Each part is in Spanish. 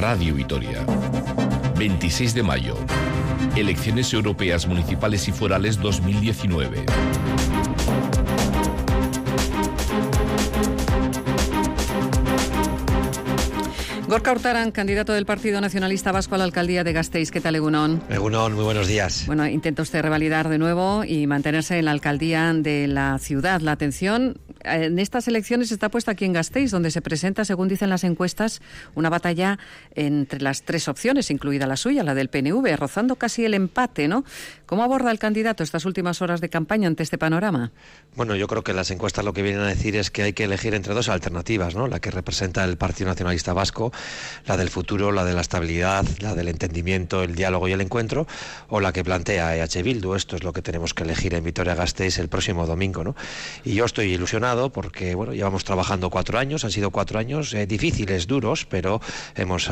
Radio Vitoria. 26 de mayo. Elecciones europeas municipales y forales 2019. Gorka Urtaran, candidato del Partido Nacionalista Vasco a la alcaldía de Gasteiz. ¿Qué tal, Egunon? Egunon, muy buenos días. Bueno, intenta usted revalidar de nuevo y mantenerse en la alcaldía de la ciudad. La atención en estas elecciones está puesta aquí en Gasteiz, donde se presenta, según dicen las encuestas, una batalla entre las tres opciones, incluida la suya, la del PNV, rozando casi el empate, ¿no? ¿Cómo aborda el candidato estas últimas horas de campaña ante este panorama? Bueno, yo creo que las encuestas lo que vienen a decir es que hay que elegir entre dos alternativas, ¿no? La que representa el Partido Nacionalista Vasco, la del futuro, la de la estabilidad, la del entendimiento, el diálogo y el encuentro, o la que plantea EH Bildu. Esto es lo que tenemos que elegir en Vitoria-Gasteiz el próximo domingo, ¿no? Y yo estoy ilusionado porque, bueno, llevamos trabajando 4 años, han sido 4 años difíciles, duros, pero hemos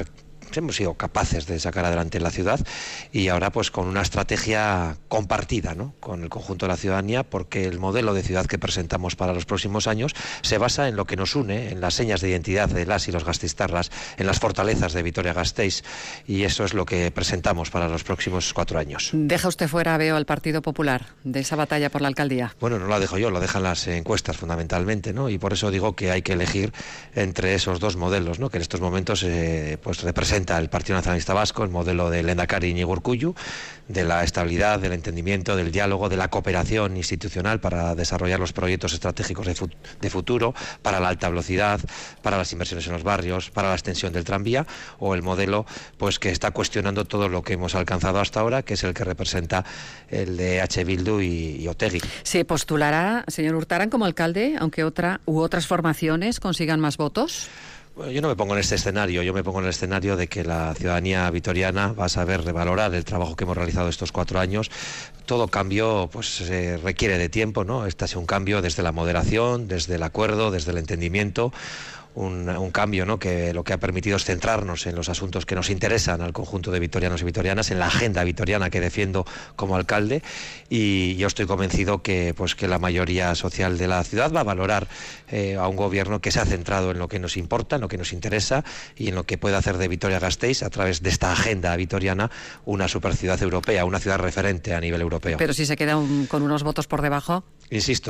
sido capaces de sacar adelante la ciudad, y ahora pues con una estrategia compartida, ¿no?, con el conjunto de la ciudadanía, porque el modelo de ciudad que presentamos para los próximos años se basa en lo que nos une, en las señas de identidad de las y los gasteiztarras, en las fortalezas de Vitoria-Gasteiz, y eso es lo que presentamos para los próximos 4 años. ¿Deja usted fuera, veo, al Partido Popular de esa batalla por la alcaldía? Bueno, no la dejo yo, lo dejan las encuestas fundamentalmente, ¿no? Y por eso digo que hay que elegir entre esos dos modelos, ¿no?, que en estos momentos pues representan el Partido Nacionalista Vasco, el modelo de Lehendakari Iñigo Urkullu, de la estabilidad, del entendimiento, del diálogo, de la cooperación institucional para desarrollar los proyectos estratégicos de futuro, para la alta velocidad, para las inversiones en los barrios, para la extensión del tranvía, o el modelo pues que está cuestionando todo lo que hemos alcanzado hasta ahora, que es el que representa el de EH Bildu y Otegi. ¿Se postulará, señor Urtaran, como alcalde, aunque otras formaciones consigan más votos? Bueno, yo no me pongo en este escenario, yo me pongo en el escenario de que la ciudadanía vitoriana va a saber revalorar el trabajo que hemos realizado estos 4 años. Todo cambio pues requiere de tiempo, ¿no? Este ha sido un cambio desde la moderación, desde el acuerdo, desde el entendimiento. Un cambio, ¿no?, que lo que ha permitido es centrarnos en los asuntos que nos interesan al conjunto de vitorianos y vitorianas, en la agenda vitoriana que defiendo como alcalde, y yo estoy convencido que la mayoría social de la ciudad va a valorar a un gobierno que se ha centrado en lo que nos importa, en lo que nos interesa y en lo que puede hacer de Vitoria-Gasteiz, a través de esta agenda vitoriana, una superciudad europea, una ciudad referente a nivel europeo. Pero si se queda con unos votos por debajo, insisto,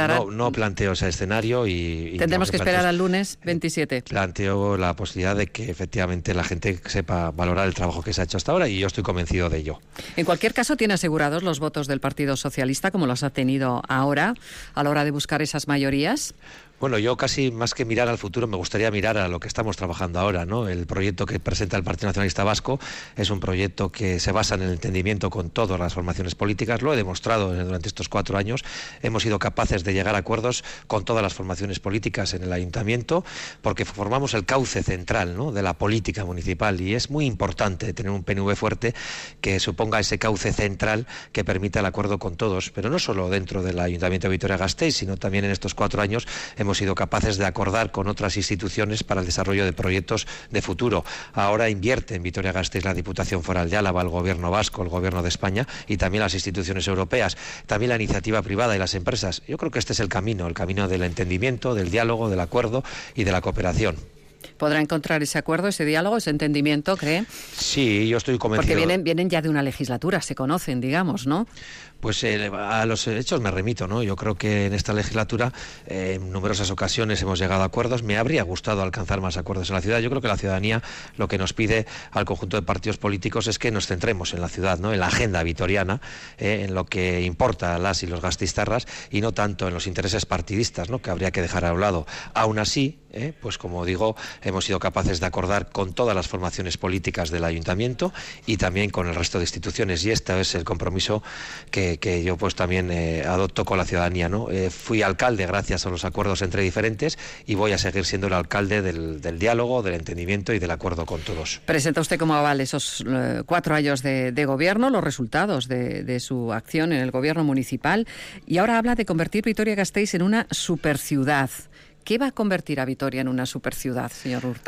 no planteo ese escenario y tendremos que esperar al lunes 27. Planteo la posibilidad de que efectivamente la gente sepa valorar el trabajo que se ha hecho hasta ahora, y yo estoy convencido de ello. En cualquier caso, tiene asegurados los votos del Partido Socialista, como los ha tenido ahora, a la hora de buscar esas mayorías. Bueno, yo casi más que mirar al futuro me gustaría mirar a lo que estamos trabajando ahora, ¿no? El proyecto que presenta el Partido Nacionalista Vasco es un proyecto que se basa en el entendimiento con todas las formaciones políticas. Lo he demostrado durante estos 4 años. Hemos sido capaces de llegar a acuerdos con todas las formaciones políticas en el ayuntamiento, porque formamos el cauce central, ¿no?, de la política municipal, y es muy importante tener un PNV fuerte que suponga ese cauce central que permita el acuerdo con todos, pero no solo dentro del Ayuntamiento de Vitoria-Gasteiz, sino también en estos 4 años hemos sido capaces de acordar con otras instituciones para el desarrollo de proyectos de futuro. Ahora invierte en Vitoria-Gasteiz la Diputación Foral de Álava, el Gobierno vasco, el Gobierno de España y también las instituciones europeas, también la iniciativa privada y las empresas. Yo creo que este es el camino del entendimiento, del diálogo, del acuerdo y de la cooperación. ¿Podrá encontrar ese acuerdo, ese diálogo, ese entendimiento, cree? Sí, yo estoy convencido. Porque vienen ya de una legislatura, se conocen, digamos, ¿no? Pues a los hechos me remito, ¿no? Yo creo que en esta legislatura en numerosas ocasiones hemos llegado a acuerdos. Me habría gustado alcanzar más acuerdos en la ciudad. Yo creo que la ciudadanía lo que nos pide al conjunto de partidos políticos es que nos centremos en la ciudad, ¿no?, en la agenda vitoriana, en lo que importa a las y los gasteiztarras, y no tanto en los intereses partidistas, ¿no?, que habría que dejar a un lado. Aún así, pues como digo, hemos sido capaces de acordar con todas las formaciones políticas del ayuntamiento y también con el resto de instituciones, y este es el compromiso que yo pues también adopto con la ciudadanía, ¿no? Fui alcalde gracias a los acuerdos entre diferentes, y voy a seguir siendo el alcalde del diálogo, del entendimiento y del acuerdo con todos. Presenta usted como aval esos 4 años de gobierno, los resultados de su acción en el gobierno municipal, y ahora habla de convertir Vitoria-Gasteiz en una superciudad. ¿Qué va a convertir a Vitoria en una superciudad, señor Urtaran?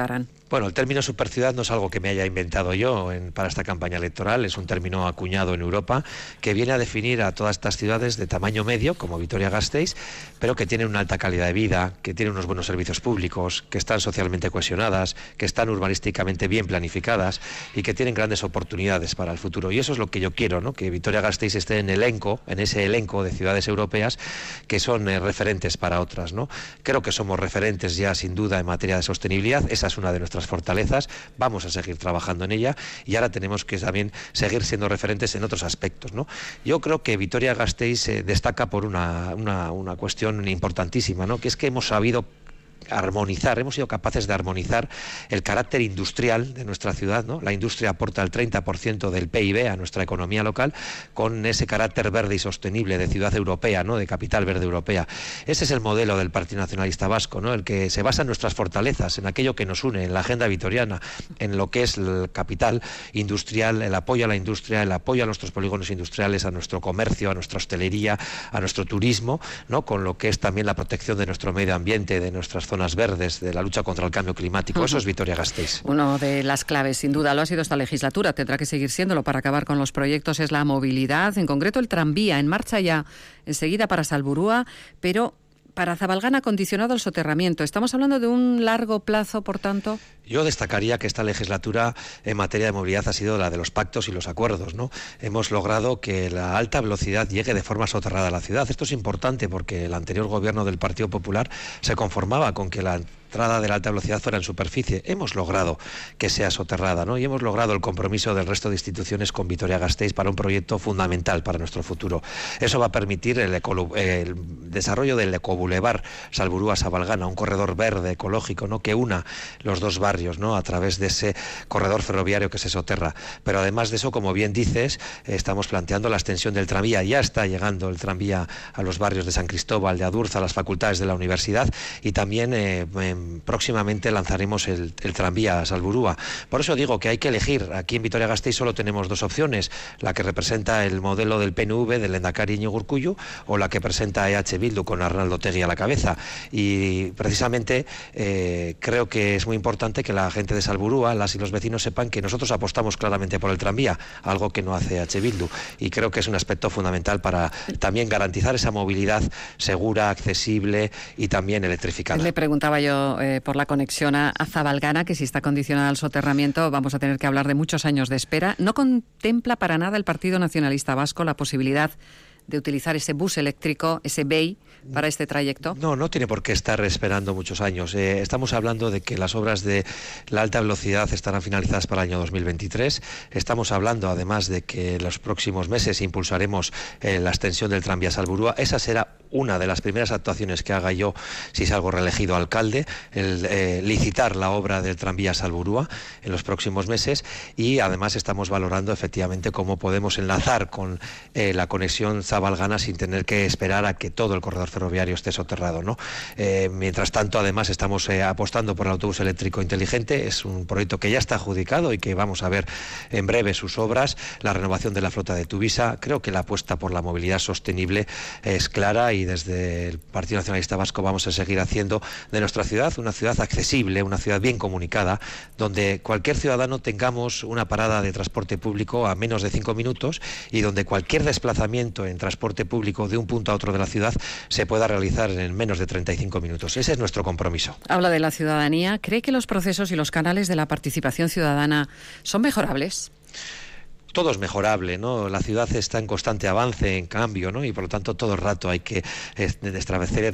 Bueno, el término superciudad no es algo que me haya inventado yo para esta campaña electoral, es un término acuñado en Europa que viene a definir a todas estas ciudades de tamaño medio, como Vitoria-Gasteiz, pero que tienen una alta calidad de vida, que tienen unos buenos servicios públicos, que están socialmente cohesionadas, que están urbanísticamente bien planificadas y que tienen grandes oportunidades para el futuro. Y eso es lo que yo quiero, ¿no? Que Vitoria-Gasteiz esté en ese elenco de ciudades europeas que son referentes para otras, ¿no? Creo que somos referentes ya sin duda en materia de sostenibilidad, esa es una de nuestras fortalezas, vamos a seguir trabajando en ella y ahora tenemos que también seguir siendo referentes en otros aspectos, ¿no? Yo creo que Vitoria-Gasteiz destaca por una cuestión importantísima, ¿no? Que es que hemos sabido hemos sido capaces de armonizar el carácter industrial de nuestra ciudad, ¿no? La industria aporta el 30% del PIB a nuestra economía local, con ese carácter verde y sostenible de ciudad europea, ¿no? De capital verde europea. Ese es el modelo del Partido Nacionalista Vasco, ¿no? El que se basa en nuestras fortalezas, en aquello que nos une, en la agenda vitoriana, en lo que es el capital industrial, el apoyo a la industria, el apoyo a nuestros polígonos industriales, a nuestro comercio, a nuestra hostelería, a nuestro turismo, ¿no? Con lo que es también la protección de nuestro medio ambiente, de nuestras zonas verdes, de la lucha contra el cambio climático. Eso es Vitoria-Gasteiz. Una de las claves, sin duda, lo ha sido esta legislatura, tendrá que seguir siéndolo para acabar con los proyectos, es la movilidad, en concreto el tranvía, en marcha ya enseguida para Salburua, pero para Zabalgana condicionado el soterramiento. ¿Estamos hablando de un largo plazo, por tanto? Yo destacaría que esta legislatura en materia de movilidad ha sido la de los pactos y los acuerdos, ¿no? Hemos logrado que la alta velocidad llegue de forma soterrada a la ciudad. Esto es importante porque el anterior gobierno del Partido Popular se conformaba con que la entrada de la alta velocidad fuera en superficie. Hemos logrado que sea soterrada, ¿no? Y hemos logrado el compromiso del resto de instituciones con Vitoria-Gasteiz para un proyecto fundamental para nuestro futuro. Eso va a permitir el desarrollo del ecobulevar Salburua-Zabalgana, un corredor verde ecológico, ¿no? Que una los dos barrios, ¿no? A través de ese corredor ferroviario que se soterra. Pero además de eso, como bien dices, estamos planteando la extensión del tranvía. Ya está llegando el tranvía a los barrios de San Cristóbal, de Adurza, a las facultades de la universidad, y también próximamente lanzaremos el tranvía a Salburua. Por eso digo que hay que elegir. Aquí en Vitoria-Gasteiz solo tenemos dos opciones: la que representa el modelo del PNV, del Lehendakari Iñigo Urkullu, o la que presenta EH Bildu con Arnaldo Otegi a la cabeza. Y precisamente creo que es muy importante que la gente de Salburua, las y los vecinos, sepan que nosotros apostamos claramente por el tranvía, algo que no hace EH Bildu, y creo que es un aspecto fundamental para también garantizar esa movilidad segura, accesible y también electrificada. Le preguntaba yo por la conexión a Zabalgana, que si está condicionada al soterramiento vamos a tener que hablar de muchos años de espera. ¿No contempla para nada el Partido Nacionalista Vasco la posibilidad de utilizar ese bus eléctrico, ese BEI, para este trayecto? No tiene por qué estar esperando muchos años. Estamos hablando de que las obras de la alta velocidad estarán finalizadas para el año 2023. Estamos hablando además de que en los próximos meses impulsaremos la extensión del tranvía Salburua. Esa será una de las primeras actuaciones que haga yo si salgo reelegido alcalde, el licitar la obra del tranvía Salburua en los próximos meses, y además estamos valorando efectivamente cómo podemos enlazar con la conexión Zabalgana sin tener que esperar a que todo el corredor ferroviario esté soterrado, ¿no? Mientras tanto, además, estamos apostando por el autobús eléctrico inteligente. Es un proyecto que ya está adjudicado y que vamos a ver en breve sus obras, la renovación de la flota de Tuvisa. Creo que la apuesta por la movilidad sostenible es clara, y desde el Partido Nacionalista Vasco vamos a seguir haciendo de nuestra ciudad una ciudad accesible, una ciudad bien comunicada, donde cualquier ciudadano tengamos una parada de transporte público a menos de 5 minutos y donde cualquier desplazamiento en transporte público de un punto a otro de la ciudad se pueda realizar en menos de 35 minutos. Ese es nuestro compromiso. Habla de la ciudadanía. ¿Cree que los procesos y los canales de la participación ciudadana son mejorables? Todo es mejorable, ¿no? La ciudad está en constante avance, en cambio, ¿no? Y por lo tanto todo el rato hay que establecer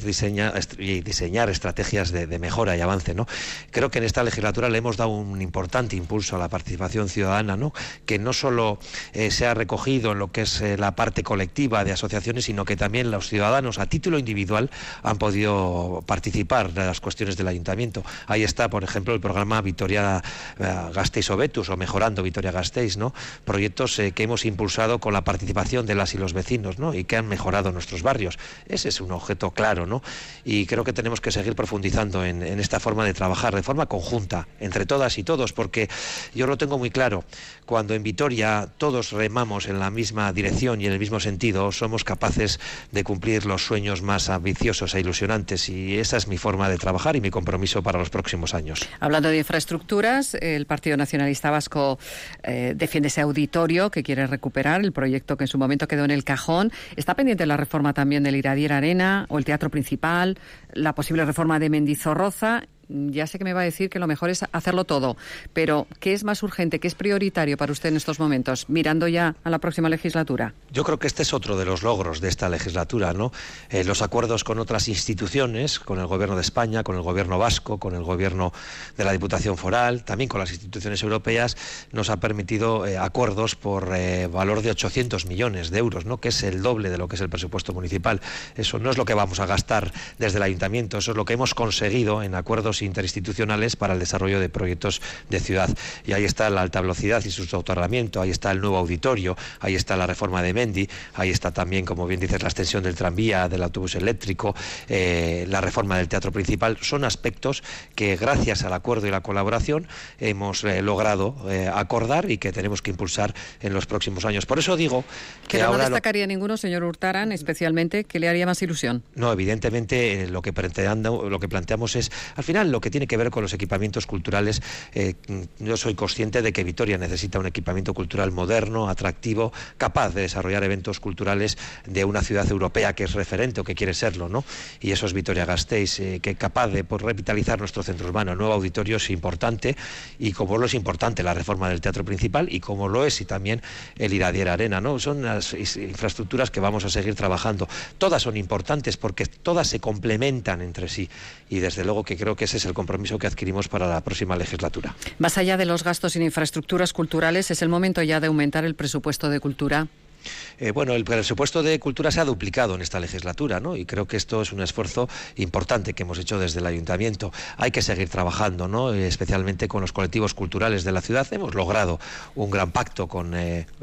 y diseñar estrategias de mejora y avance, ¿no? Creo que en esta legislatura le hemos dado un importante impulso a la participación ciudadana, ¿no? Que no solo se ha recogido en lo que es la parte colectiva de asociaciones, sino que también los ciudadanos a título individual han podido participar de las cuestiones del ayuntamiento. Ahí está, por ejemplo, el programa Vitoria-Gasteiz Hobetuz, o Mejorando Vitoria-Gasteiz, ¿no? Proyecto proyectos que hemos impulsado con la participación de las y los vecinos, ¿no? Y que han mejorado nuestros barrios. Ese es un objeto claro, ¿no? Y creo que tenemos que seguir profundizando en esta forma de trabajar, de forma conjunta, entre todas y todos, porque yo lo tengo muy claro. Cuando en Vitoria todos remamos en la misma dirección y en el mismo sentido, somos capaces de cumplir los sueños más ambiciosos e ilusionantes, y esa es mi forma de trabajar y mi compromiso para los próximos años. Hablando de infraestructuras, el Partido Nacionalista Vasco defiende ese auditorio que quiere recuperar, el proyecto que en su momento quedó en el cajón. Está pendiente la reforma también del Iradier Arena o el Teatro Principal, la posible reforma de Mendizorroza. Ya sé que me va a decir que lo mejor es hacerlo todo, pero ¿qué es más urgente, qué es prioritario para usted en estos momentos, mirando ya a la próxima legislatura? Yo creo que este es otro de los logros de esta legislatura, ¿no? Los acuerdos con otras instituciones, con el Gobierno de España, con el Gobierno vasco, con el Gobierno de la Diputación Foral, también con las instituciones europeas, nos ha permitido acuerdos por valor de 800 millones de euros, ¿no? Que es el doble de lo que es el presupuesto municipal. Eso no es lo que vamos a gastar desde el ayuntamiento, eso es lo que hemos conseguido en acuerdos interinstitucionales para el desarrollo de proyectos de ciudad. Y ahí está la alta velocidad y su soterramiento, ahí está el nuevo auditorio, ahí está la reforma de Mendi, ahí está también, como bien dices, la extensión del tranvía, del autobús eléctrico, la reforma del Teatro Principal. Son aspectos que, gracias al acuerdo y la colaboración, hemos logrado acordar y que tenemos que impulsar en los próximos años. Por eso digo que ahora... no destacaría ninguno, señor Urtaran, especialmente, ¿qué le haría más ilusión? No, evidentemente lo que planteamos es, al final, lo que tiene que ver con los equipamientos culturales. Yo soy consciente de que Vitoria necesita un equipamiento cultural moderno, atractivo, capaz de desarrollar eventos culturales de una ciudad europea que es referente o que quiere serlo, ¿no? Y eso es Vitoria-Gasteiz, que es capaz de revitalizar nuestro centro urbano. El nuevo auditorio es importante, y como lo es importante la reforma del Teatro Principal, y como lo es y también el Iradier Arena, ¿no? Son las infraestructuras que vamos a seguir trabajando. Todas son importantes porque todas se complementan entre sí, y desde luego que creo que ese es el compromiso que adquirimos para la próxima legislatura. Más allá de los gastos en infraestructuras culturales, ¿es el momento ya de aumentar el presupuesto de cultura? Bueno, el presupuesto de cultura se ha duplicado en esta legislatura, ¿no? Y creo que esto es un esfuerzo importante que hemos hecho desde el ayuntamiento. Hay que seguir trabajando, ¿no? Especialmente con los colectivos culturales de la ciudad. Hemos logrado un gran pacto con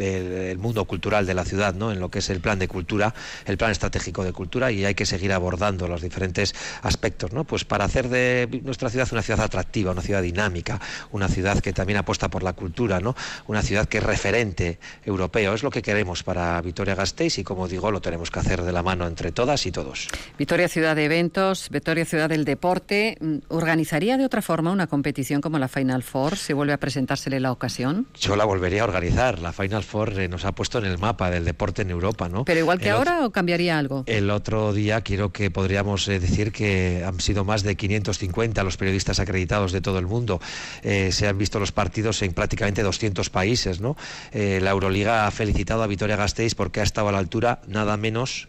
el mundo cultural de la ciudad, ¿no? En lo que es el plan de cultura, el plan estratégico de cultura, y hay que seguir abordando los diferentes aspectos, ¿no? Pues para hacer de nuestra ciudad una ciudad atractiva, una ciudad dinámica, una ciudad que también apuesta por la cultura, ¿no? Una ciudad que es referente europeo. Es lo que queremos para Vitoria-Gasteiz, y como digo, lo tenemos que hacer de la mano entre todas y todos. Vitoria, ciudad de eventos, Vitoria, ciudad del deporte. ¿Organizaría de otra forma una competición como la Final Four si vuelve a presentársele la ocasión? Yo la volvería a organizar. La Final Four nos ha puesto en el mapa del deporte en Europa, ¿no? ¿Pero igual que ahora o cambiaría algo? El otro día creo que podríamos decir que han sido más de 550 los periodistas acreditados de todo el mundo. Se han visto los partidos en prácticamente 200 países, ¿no? La Euroliga ha felicitado a Vitoria-Gasteiz porque ha estado a la altura nada menos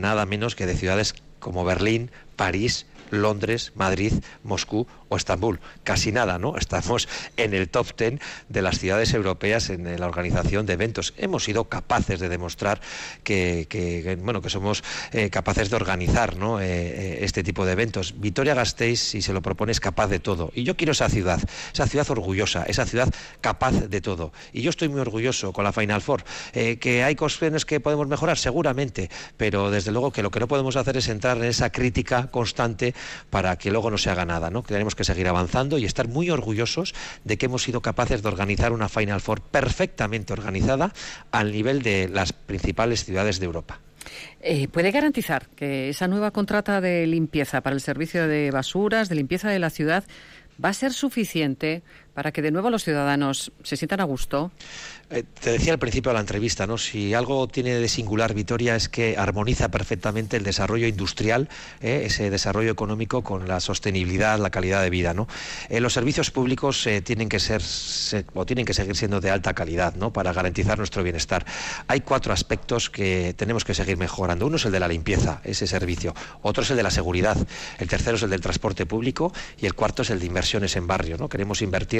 que de ciudades como Berlín, París, Londres, Madrid, Moscú o Estambul. Casi nada, ¿no? Estamos en el top 10 de las ciudades europeas en la organización de eventos. Hemos sido capaces de demostrar que somos capaces de organizar, ¿no? Este tipo de eventos. Vitoria-Gasteiz, si se lo propone, es capaz de todo. Y yo quiero esa ciudad orgullosa, esa ciudad capaz de todo. Y yo estoy muy orgulloso con la Final Four. Que hay cuestiones que podemos mejorar, seguramente, pero desde luego que lo que no podemos hacer es entrar en esa crítica constante para que luego no se haga nada, ¿no? Que tenemos que seguir avanzando y estar muy orgullosos de que hemos sido capaces de organizar una Final Four perfectamente organizada al nivel de las principales ciudades de Europa. ¿Puede garantizar que esa nueva contrata de limpieza para el servicio de basuras, de limpieza de la ciudad, va a ser suficiente para que de nuevo los ciudadanos se sientan a gusto? Te decía al principio de la entrevista, ¿no? Si algo tiene de singular Vitoria es que armoniza perfectamente el desarrollo industrial, ese desarrollo económico, con la sostenibilidad, la calidad de vida, ¿no? Los servicios públicos tienen que seguir siendo de alta calidad, ¿no? Para garantizar nuestro bienestar. Hay 4 aspectos que tenemos que seguir mejorando. Uno es el de la limpieza, ese servicio. Otro es el de la seguridad. El tercero es el del transporte público, y el cuarto es el de inversiones en barrios, ¿no? Queremos invertir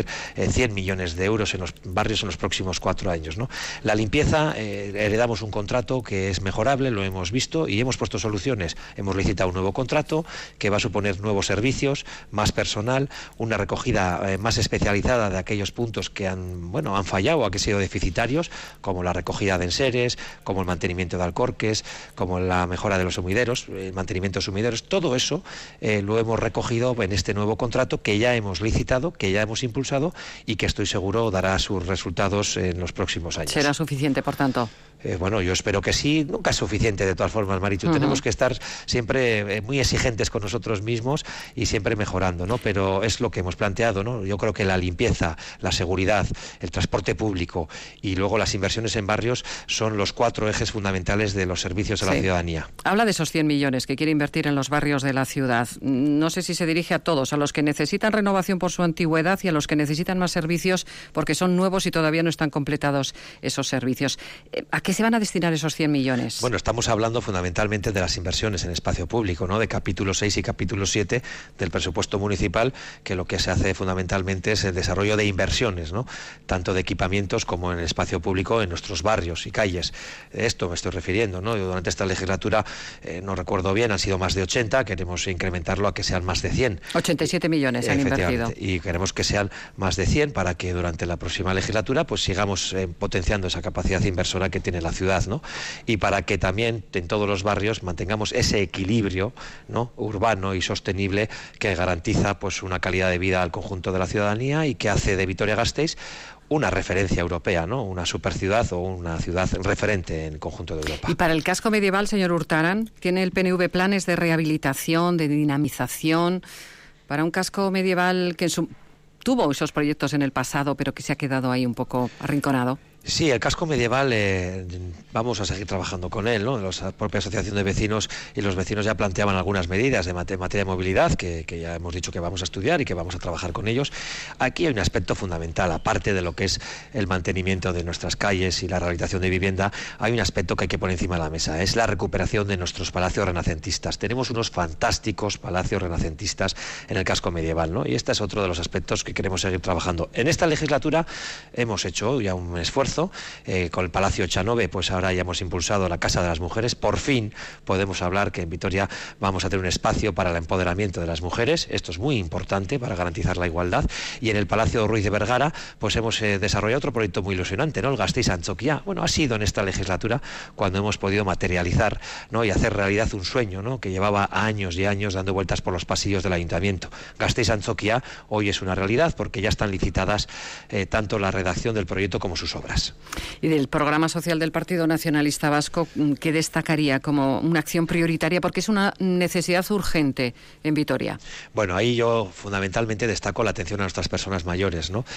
100 millones de euros en los barrios en los próximos 4 años, ¿no? La limpieza, heredamos un contrato que es mejorable, lo hemos visto y hemos puesto soluciones. Hemos licitado un nuevo contrato que va a suponer nuevos servicios, más personal, una recogida más especializada de aquellos puntos que han fallado o que han sido deficitarios, como la recogida de enseres, como el mantenimiento de alcorques, como la mejora de los sumideros, el mantenimiento de sumideros. Todo eso lo hemos recogido en este nuevo contrato que ya hemos licitado, que ya hemos impulsado y que estoy seguro dará sus resultados en los próximos años. ¿Será suficiente, por tanto? Yo espero que sí. Nunca es suficiente, de todas formas, Marichu. Tenemos que estar siempre muy exigentes con nosotros mismos y siempre mejorando, ¿no? Pero es lo que hemos planteado, ¿no? Yo creo que la limpieza, la seguridad, el transporte público y luego las inversiones en barrios son los 4 ejes fundamentales de los servicios a la ciudadanía. Habla de esos 100 millones que quiere invertir en los barrios de la ciudad. No sé si se dirige a todos, a los que necesitan renovación por su antigüedad y a los que necesitan más servicios porque son nuevos y todavía no están completados esos servicios. ¿A qué se van a destinar esos 100 millones? Bueno, estamos hablando fundamentalmente de las inversiones en espacio público, ¿no? De capítulo 6 y capítulo 7 del presupuesto municipal, que lo que se hace fundamentalmente es el desarrollo de inversiones, ¿no? Tanto de equipamientos como en el espacio público en nuestros barrios y calles. De esto me estoy refiriendo, ¿no? Durante esta legislatura, no recuerdo bien, han sido más de 80, queremos incrementarlo a que sean más de 100. 87 millones han invertido. Y queremos que sean más de 100 para que durante la próxima legislatura pues sigamos potenciando esa capacidad inversora que tiene la ciudad, ¿no? Y para que también en todos los barrios mantengamos ese equilibrio, ¿no? Urbano y sostenible que garantiza pues una calidad de vida al conjunto de la ciudadanía y que hace de Vitoria-Gasteiz una referencia europea, ¿no? Una superciudad o una ciudad referente en el conjunto de Europa. Y para el casco medieval, señor Hurtaran, ¿tiene el PNV planes de rehabilitación, de dinamización para un casco medieval que tuvo esos proyectos en el pasado, pero que se ha quedado ahí un poco arrinconado? Sí, el casco medieval vamos a seguir trabajando con él, ¿no? La propia asociación de vecinos y los vecinos ya planteaban algunas medidas de materia de movilidad que ya hemos dicho que vamos a estudiar y que vamos a trabajar con ellos. Aquí hay un aspecto fundamental, aparte de lo que es el mantenimiento de nuestras calles y la rehabilitación de vivienda, hay un aspecto que hay que poner encima de la mesa, es la recuperación de nuestros palacios renacentistas. Tenemos unos fantásticos palacios renacentistas en el casco medieval, ¿no? Y este es otro de los aspectos que queremos seguir trabajando. En esta legislatura hemos hecho ya un esfuerzo. Con el Palacio Chanove, pues ahora ya hemos impulsado la Casa de las Mujeres. Por fin podemos hablar que en Vitoria vamos a tener un espacio para el empoderamiento de las mujeres. Esto es muy importante para garantizar la igualdad. Y en el Palacio Ruiz de Vergara, pues hemos desarrollado otro proyecto muy ilusionante, ¿no? El Gasteiz Antzokia. Bueno, ha sido en esta legislatura cuando hemos podido materializar, ¿no? Y hacer realidad un sueño, ¿no? Que llevaba años y años dando vueltas por los pasillos del ayuntamiento. Gasteiz Antzokia hoy es una realidad porque ya están licitadas tanto la redacción del proyecto como sus obras. Y del programa social del Partido Nacionalista Vasco, ¿qué destacaría como una acción prioritaria? Porque es una necesidad urgente en Vitoria. Bueno, ahí yo fundamentalmente destaco la atención a nuestras personas mayores, ¿no?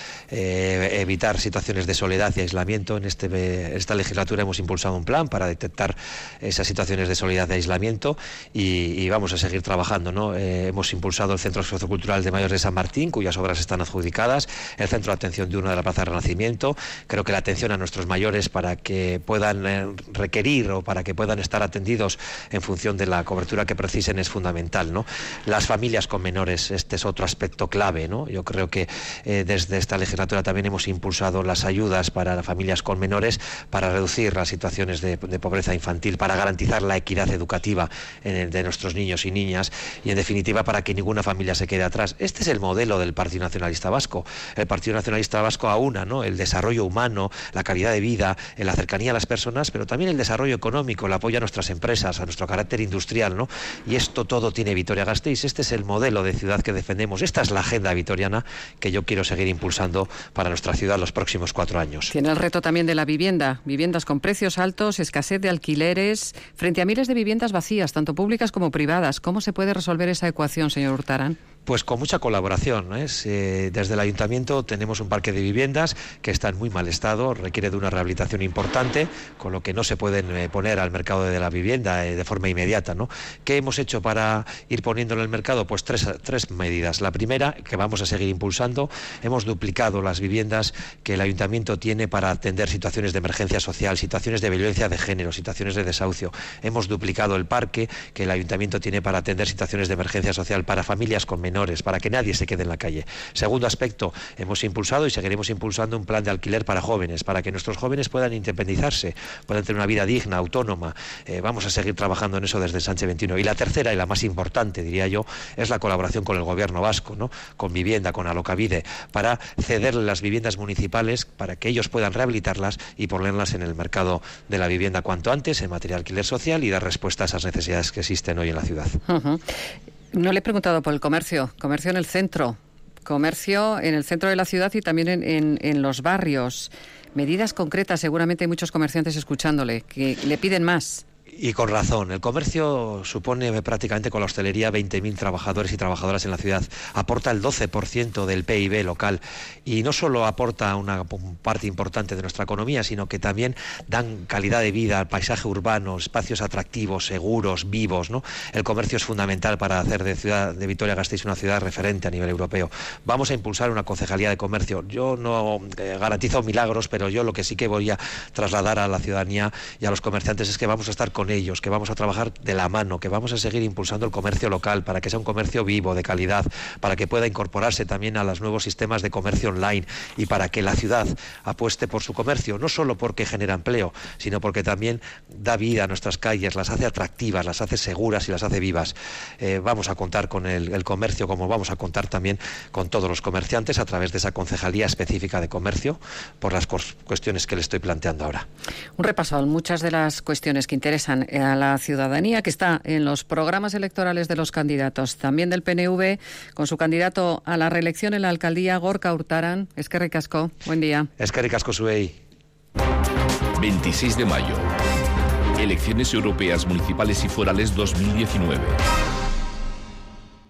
Evitar situaciones de soledad y aislamiento. En esta legislatura hemos impulsado un plan para detectar esas situaciones de soledad y aislamiento y vamos a seguir trabajando, ¿no? Hemos impulsado el Centro Sociocultural de Mayores de San Martín, cuyas obras están adjudicadas, el Centro de Atención de la Plaza de Renacimiento. Creo que la atención a nuestros mayores para que puedan requerir o para que puedan estar atendidos en función de la cobertura que precisen es fundamental, ¿no? Las familias con menores, este es otro aspecto clave, ¿no? Yo creo que desde esta legislatura también hemos impulsado las ayudas para las familias con menores para reducir las situaciones de pobreza infantil, para garantizar la equidad educativa de nuestros niños y niñas y en definitiva para que ninguna familia se quede atrás. Este es el modelo del Partido Nacionalista Vasco. El Partido Nacionalista Vasco aúna, ¿no? El desarrollo humano, la calidad de vida, la cercanía a las personas, pero también el desarrollo económico, el apoyo a nuestras empresas, a nuestro carácter industrial, ¿no? Y esto todo tiene Vitoria-Gasteiz. Este es el modelo de ciudad que defendemos. Esta es la agenda vitoriana que yo quiero seguir impulsando para nuestra ciudad los próximos 4 años. Tiene el reto también de la vivienda. Viviendas con precios altos, escasez de alquileres, frente a miles de viviendas vacías, tanto públicas como privadas. ¿Cómo se puede resolver esa ecuación, señor Hurtaran? Pues con mucha colaboración, ¿no? Desde el ayuntamiento tenemos un parque de viviendas que está en muy mal estado, requiere de una rehabilitación importante, con lo que no se pueden poner al mercado de la vivienda de forma inmediata, ¿no? ¿Qué hemos hecho para ir poniéndolo en el mercado? Pues tres medidas. La primera, que vamos a seguir impulsando, hemos duplicado las viviendas que el ayuntamiento tiene para atender situaciones de emergencia social, situaciones de violencia de género, situaciones de desahucio. Hemos duplicado el parque que el ayuntamiento tiene para atender situaciones de emergencia social para familias con menores menores, para que nadie se quede en la calle. Segundo aspecto, hemos impulsado y seguiremos impulsando un plan de alquiler para jóvenes, para que nuestros jóvenes puedan independizarse, puedan tener una vida digna, autónoma. Vamos a seguir trabajando en eso desde Sánchez 21. Y la tercera y la más importante, diría yo, es la colaboración con el gobierno vasco, ¿no? Con Vivienda, con Alokabide, para cederle las viviendas municipales, para que ellos puedan rehabilitarlas y ponerlas en el mercado de la vivienda cuanto antes, en materia de alquiler social, y dar respuesta a esas necesidades que existen hoy en la ciudad. No le he preguntado por el comercio en el centro. Comercio en el centro de la ciudad y también en los barrios. Medidas concretas, seguramente hay muchos comerciantes escuchándole, que le piden más. Y con razón. El comercio supone prácticamente con la hostelería 20.000 trabajadores y trabajadoras en la ciudad. Aporta el 12% del PIB local. Y no solo aporta una parte importante de nuestra economía, sino que también dan calidad de vida al paisaje urbano, espacios atractivos, seguros, vivos, ¿no? El comercio es fundamental para hacer de Vitoria-Gasteiz una ciudad referente a nivel europeo. Vamos a impulsar una concejalía de comercio. Yo no garantizo milagros, pero yo lo que sí que voy a trasladar a la ciudadanía y a los comerciantes es que vamos a estar con ellos, que vamos a trabajar de la mano, que vamos a seguir impulsando el comercio local para que sea un comercio vivo, de calidad, para que pueda incorporarse también a los nuevos sistemas de comercio online y para que la ciudad apueste por su comercio, no solo porque genera empleo, sino porque también da vida a nuestras calles, las hace atractivas, las hace seguras y las hace vivas. Vamos a contar con el comercio, como vamos a contar también con todos los comerciantes a través de esa concejalía específica de comercio, por las cuestiones que le estoy planteando ahora. Un repaso a muchas de las cuestiones que interesan a la ciudadanía, que está en los programas electorales de los candidatos, también del PNV, con su candidato a la reelección en la alcaldía, Gorka Urtaran. Eskerrik asko, buen día. Eskerrik asko zuei. 26 de mayo. Elecciones europeas municipales y forales 2019.